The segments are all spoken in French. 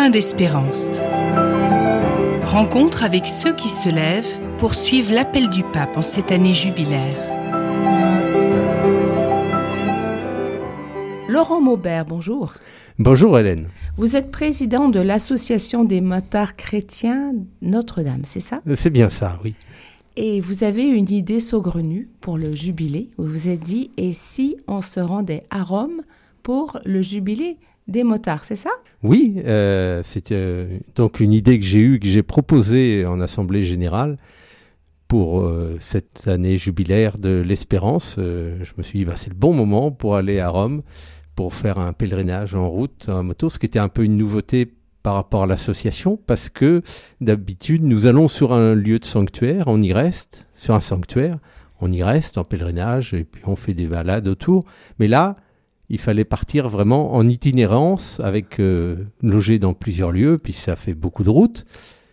Plein d'espérance. Rencontre avec ceux qui se lèvent pour suivre l'appel du pape en cette année jubilaire. Laurent Maubert, bonjour. Bonjour Hélène. Vous êtes président de l'association des motards chrétiens Notre-Dame, c'est ça ? C'est bien ça, oui. Et vous avez une idée saugrenue pour le jubilé. Vous vous êtes dit, et si on se rendait à Rome pour le jubilé des motards, c'est ça ? Oui, c'est donc une idée que j'ai eue, que j'ai proposée en Assemblée Générale pour cette année jubilaire de l'Espérance. Je me suis dit, c'est le bon moment pour aller à Rome, pour faire un pèlerinage en route, en moto, ce qui était un peu une nouveauté par rapport à l'association, parce que d'habitude, nous allons sur un lieu de sanctuaire, on y reste, sur un sanctuaire, on y reste en pèlerinage, et puis on fait des balades autour. Mais là, il fallait partir vraiment en itinérance, avec loger dans plusieurs lieux, puis ça fait beaucoup de routes.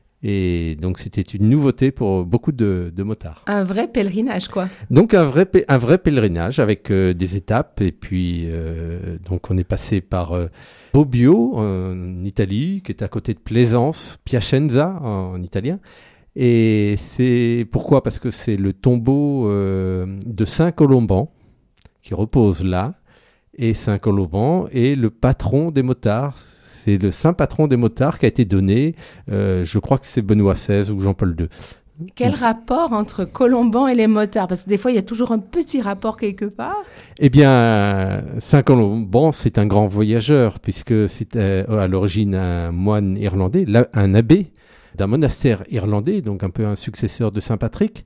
Et donc, c'était une nouveauté pour beaucoup de motards. Un vrai pèlerinage, quoi. Donc, un vrai pèlerinage avec des étapes. Et puis, donc, on est passé par Bobbio, en Italie, qui est à côté de Plaisance, Piacenza, en italien. Et c'est pourquoi ? Parce que c'est le tombeau de Saint Colomban qui repose là. Et Saint Colomban est le patron des motards. C'est le saint patron des motards qui a été donné, je crois que c'est Benoît XVI ou Jean-Paul II. Quel rapport entre Colomban et les motards ? Parce que des fois, il y a toujours un petit rapport quelque part. Eh bien, Saint Colomban, c'est un grand voyageur, puisque c'était à l'origine un moine irlandais, un abbé d'un monastère irlandais, donc un peu un successeur de Saint Patrick.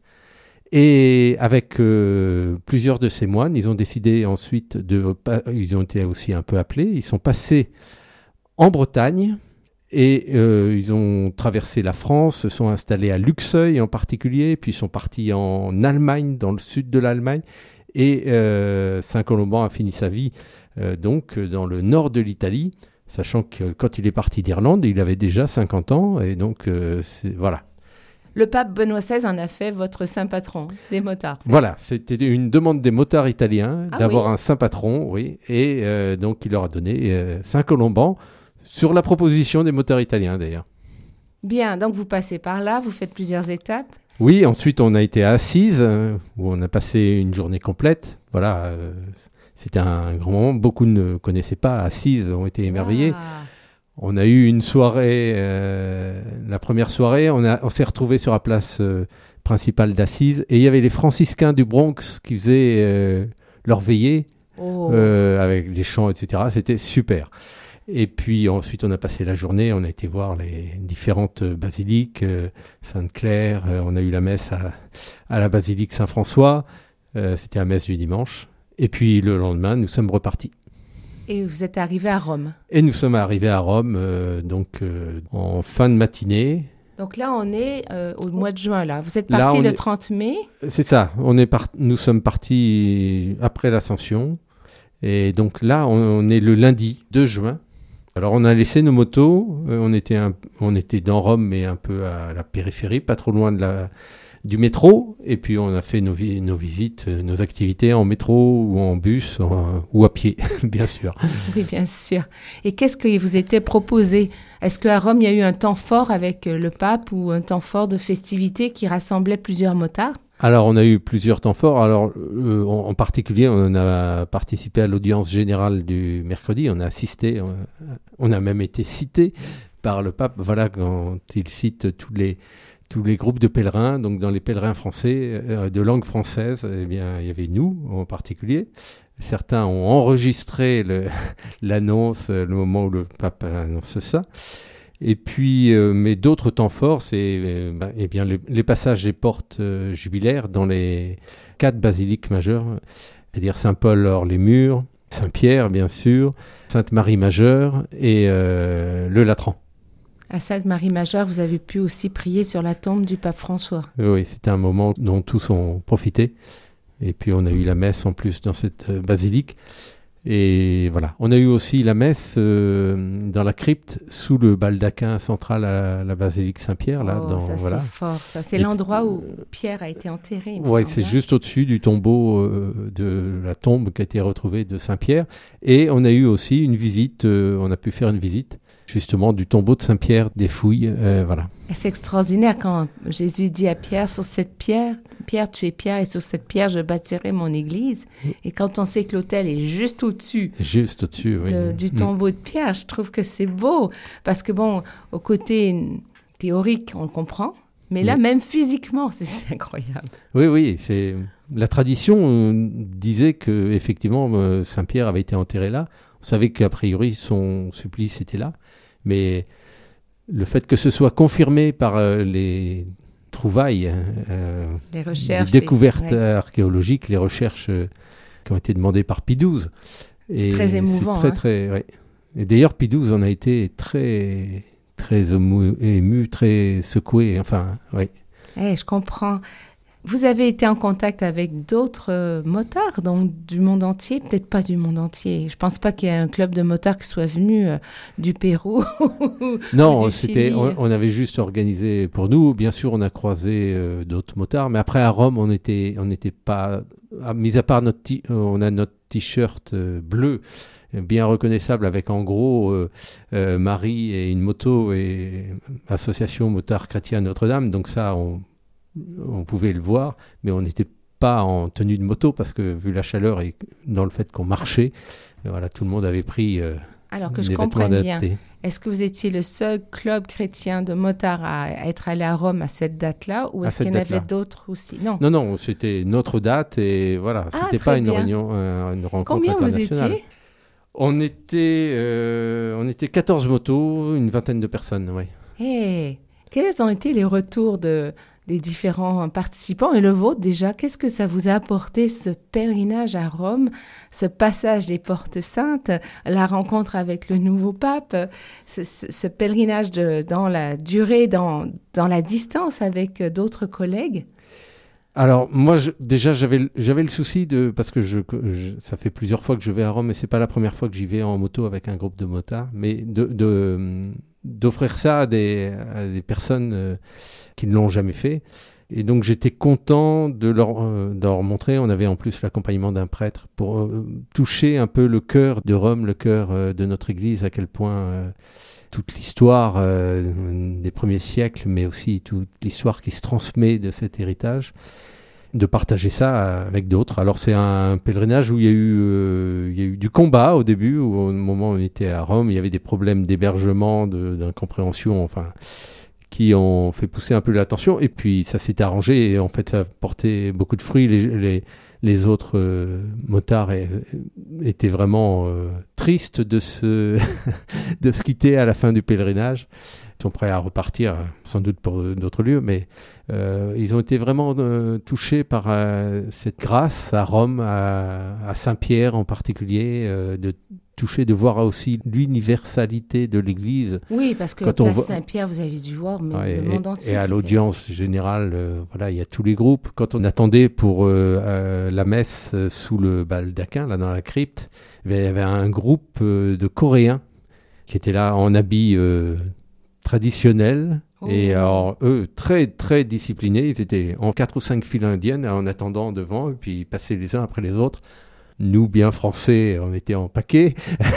Et avec plusieurs de ces moines, ils ont décidé ensuite ils ont été aussi un peu appelés, ils sont passés en Bretagne, et ils ont traversé la France, se sont installés à Luxeuil en particulier, puis ils sont partis en Allemagne, dans le sud de l'Allemagne, et Saint Colomban a fini sa vie donc dans le nord de l'Italie, sachant que quand il est parti d'Irlande, il avait déjà 50 ans, et donc voilà. Le pape Benoît XVI en a fait votre saint patron des motards. Voilà, c'était une demande des motards italiens d'avoir un saint patron, oui, et donc il leur a donné Saint Colomban, sur la proposition des motards italiens d'ailleurs. Bien, donc vous passez par là, vous faites plusieurs étapes. Oui, ensuite on a été à Assise, où on a passé une journée complète. Voilà, c'était un grand moment. Beaucoup ne connaissaient pas Assise, ont été émerveillés. On a eu une soirée, la première soirée, on s'est retrouvés sur la place principale d'Assise, et il y avait les franciscains du Bronx qui faisaient leur veillée, avec des chants, etc. C'était super. Et puis ensuite, on a passé la journée, on a été voir les différentes basiliques, Sainte-Claire, on a eu la messe à la basilique Saint-François, c'était la messe du dimanche. Et puis le lendemain, nous sommes repartis. Et vous êtes arrivé à Rome. Et nous sommes arrivés à Rome, en fin de matinée. Donc là, on est au mois de juin, là. Vous êtes parti le 30 mai. C'est ça, nous sommes partis après l'Ascension. Et donc là, on est le lundi 2 juin. Alors on a laissé nos motos, on était dans Rome, mais un peu à la périphérie, pas trop loin du métro. Et puis on a fait nos visites, nos activités en métro ou en bus ou à pied, bien sûr. Oui, bien sûr. Et qu'est-ce qui vous était proposé ? Est-ce qu'à Rome, il y a eu un temps fort avec le pape ou un temps fort de festivité qui rassemblait plusieurs motards ? Alors, on a eu plusieurs temps forts. Alors, en particulier, on a participé à l'audience générale du mercredi. On a assisté, on a même été cité par le pape. Voilà, quand il cite tous les groupes de pèlerins. Donc, dans les pèlerins français, de langue française, eh bien, il y avait nous en particulier. Certains ont enregistré l'annonce, le moment où le pape annonce ça. Et puis, mais d'autres temps forts, c'est eh bien, les passages des portes jubilaires dans les 4 basiliques majeures, c'est-à-dire Saint-Paul hors les murs, Saint-Pierre, bien sûr, Sainte-Marie majeure et le Latran. À Sainte-Marie-Majeure, vous avez pu aussi prier sur la tombe du pape François. Oui, c'était un moment dont tous ont profité. Et puis, on a eu la messe en plus dans cette basilique. Et voilà, on a eu aussi la messe dans la crypte sous le baldaquin central à la basilique Saint-Pierre. Là, ça voilà. C'est fort, ça. C'est l'endroit où Pierre a été enterré. Oui, c'est juste au-dessus du tombeau de la tombe qui a été retrouvée de Saint-Pierre. Et on a eu aussi une visite, on a pu faire une visite justement du tombeau de Saint-Pierre, des fouilles, voilà. Et c'est extraordinaire quand Jésus dit à Pierre, sur cette pierre, Pierre, tu es Pierre, et sur cette pierre, je bâtirai mon église. Et quand on sait que l'autel est juste au-dessus, oui. Du tombeau de Pierre, je trouve que c'est beau. Parce que bon, au côté théorique, on le comprend. Mais là, même physiquement, c'est incroyable. Oui, c'est... La tradition disait qu'effectivement, Saint-Pierre avait été enterré là. On savait qu'a priori, son supplice était là. Mais le fait que ce soit confirmé par les trouvailles, les recherches, les découvertes archéologiques, les recherches qui ont été demandées par Pie XII. C'est très émouvant. Ouais. Et d'ailleurs, Pie XII en a été très ému, très secoué. Enfin, oui. Je comprends. Vous avez été en contact avec d'autres motards, donc du monde entier, peut-être pas du monde entier. Je pense pas qu'il y ait un club de motards qui soit venu du Pérou. Non, Chili. On avait juste organisé pour nous. Bien sûr, on a croisé d'autres motards, mais après à Rome, on n'était pas. Mis à part on a notre t-shirt bleu, bien reconnaissable, avec en gros Marie et une moto et association motard chrétien Notre-Dame. Donc ça, on pouvait le voir, mais on n'était pas en tenue de moto parce que vu la chaleur et dans le fait qu'on marchait, voilà, tout le monde avait pris alors que je des comprends vêtements bien. adaptés. Est-ce que vous étiez le seul club chrétien de motards à être allé à Rome à cette date-là, ou est-ce qu'il y en avait d'autres aussi? Non, c'était notre date et voilà, c'était pas une réunion, une rencontre Combien internationale. Vous étiez? On était 14 motos, une vingtaine de personnes, oui. Quels ont été les retours des différents participants et le vôtre déjà? Qu'est-ce que ça vous a apporté, ce pèlerinage à Rome, ce passage des Portes Saintes, la rencontre avec le nouveau pape, ce pèlerinage dans la durée, dans la distance avec d'autres collègues? Alors moi déjà j'avais le souci parce que ça fait plusieurs fois que je vais à Rome et c'est pas la première fois que j'y vais en moto avec un groupe de motards, mais d'offrir ça à des personnes qui ne l'ont jamais fait. Et donc j'étais content de leur montrer. On avait en plus l'accompagnement d'un prêtre pour toucher un peu le cœur de Rome, le cœur de notre Église, à quel point toute l'histoire des premiers siècles, mais aussi toute l'histoire qui se transmet de cet héritage, de partager ça avec d'autres. Alors c'est un pèlerinage où il y a eu du combat au début, où au moment où on était à Rome, il y avait des problèmes d'hébergement, d'incompréhension, enfin, qui ont fait pousser un peu la tension. Et puis ça s'est arrangé et en fait ça a porté beaucoup de fruits. Les autres motards étaient vraiment tristes de se quitter à la fin du pèlerinage. Ils sont prêts à repartir, sans doute pour d'autres lieux, mais ils ont été vraiment touchés par cette grâce à Rome, à Saint-Pierre en particulier, de voir aussi l'universalité de l'Église. Oui, parce que place Saint-Pierre, vous avez dû voir, mais le monde entier. Et à l'audience générale, voilà, il y a tous les groupes. Quand on attendait pour la messe sous le baldaquin, là dans la crypte, il y avait un groupe de Coréens qui étaient là en habits traditionnels. Et alors, eux, très, très disciplinés. Ils étaient en 4 ou 5 files indiennes en attendant devant, et puis ils passaient les uns après les autres. Nous, bien français, on était en paquet.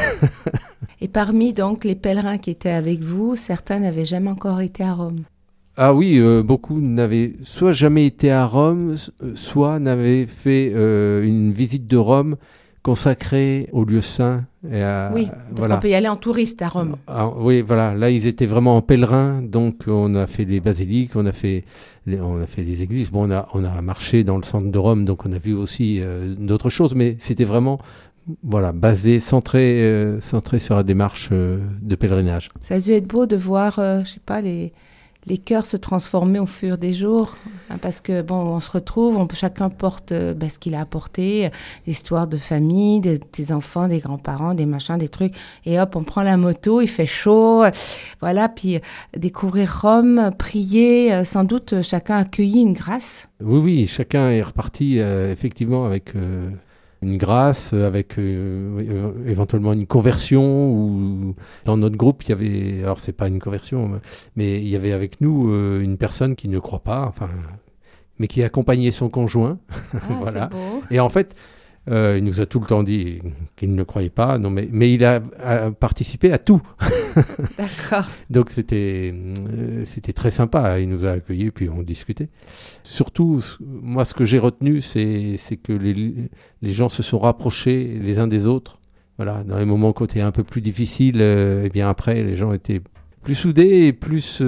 Et parmi donc les pèlerins qui étaient avec vous, certains n'avaient jamais encore été à Rome. Ah oui, beaucoup n'avaient soit jamais été à Rome, soit n'avaient fait une visite de Rome consacrée aux lieux saints. Oui, parce qu'on peut y aller en touriste à Rome. Oui, voilà. Là, ils étaient vraiment en pèlerin. Donc, on a fait les basiliques, on a fait les églises. Bon, on a marché dans le centre de Rome, donc on a vu aussi d'autres choses. Mais c'était vraiment, voilà, basé, centré sur la démarche de pèlerinage. Ça a dû être beau de voir, je sais pas, les cœurs se transformer au fur des jours, hein, parce que bon, on se retrouve, chacun porte ce qu'il a apporté, l'histoire de famille, des enfants, des grands-parents, des machins, des trucs, et hop, on prend la moto, il fait chaud, voilà, puis découvrir Rome, prier, sans doute chacun a accueilli une grâce. Oui, chacun est reparti effectivement avec une grâce, avec éventuellement une conversion, ou dans notre groupe il y avait, alors c'est pas une conversion, mais il y avait avec nous une personne qui ne croit pas, enfin, mais qui accompagnait son conjoint. Ah, voilà. c'est beau. Et en fait, Il nous a tout le temps dit qu'il ne croyait pas, non, mais il a participé à tout. D'accord. Donc c'était très sympa, il nous a accueillis, puis on discutait. Surtout, moi ce que j'ai retenu, c'est que les gens se sont rapprochés les uns des autres. Voilà, dans les moments côté un peu plus difficiles, et bien après, les gens étaient plus soudés et plus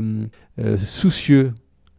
soucieux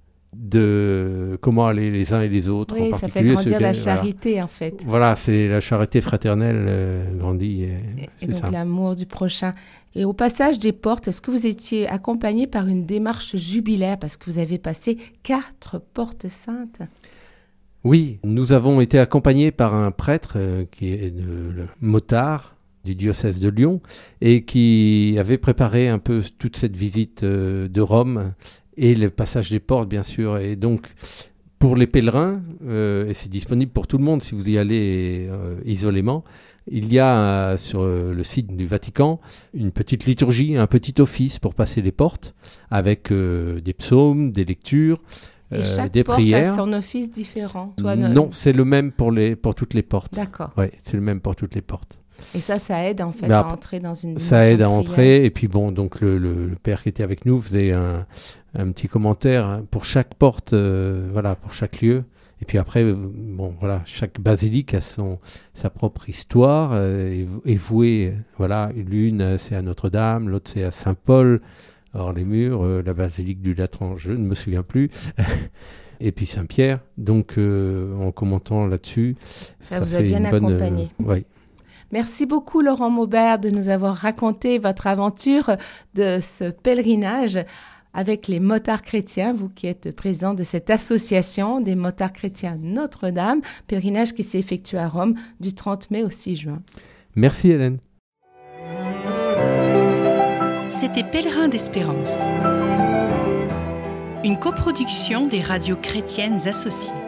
de comment aller les uns et les autres. Oui, en ça fait particulier grandir la charité, en fait. Voilà, c'est la charité fraternelle grandit. Et donc l'amour du prochain. Et au passage des portes, est-ce que vous étiez accompagné par une démarche jubilaire parce que vous avez passé 4 portes saintes? Oui, nous avons été accompagnés par un prêtre qui est le motard du diocèse de Lyon et qui avait préparé un peu toute cette visite de Rome et le passage des portes, bien sûr. Et donc, pour les pèlerins, et c'est disponible pour tout le monde si vous y allez isolément, il y a sur le site du Vatican une petite liturgie, un petit office pour passer les portes avec des psaumes, des lectures. Et chaque des porte prières. a son office différent. Non, c'est le même pour toutes les portes. D'accord. Ouais, c'est le même pour toutes les portes. Et ça aide en fait à entrer dans une. Ça aide à entrer. Et puis bon, donc le père qui était avec nous faisait un petit commentaire pour chaque porte, voilà, pour chaque lieu. Et puis après, bon, voilà, chaque basilique a sa propre histoire, est vouée. Voilà, l'une c'est à Notre-Dame, l'autre c'est à Saint-Paul. Or, les murs, la basilique du Latran, je ne me souviens plus. Et puis Saint-Pierre. Donc, en commentant là-dessus, ça vous a bien accompagné. Oui. Merci beaucoup, Laurent Maubert, de nous avoir raconté votre aventure de ce pèlerinage avec les motards chrétiens, vous qui êtes président de cette association des motards chrétiens Notre-Dame, pèlerinage qui s'est effectué à Rome du 30 mai au 6 juin. Merci, Hélène. C'était Pèlerins d'Espérance, une coproduction des radios chrétiennes associées.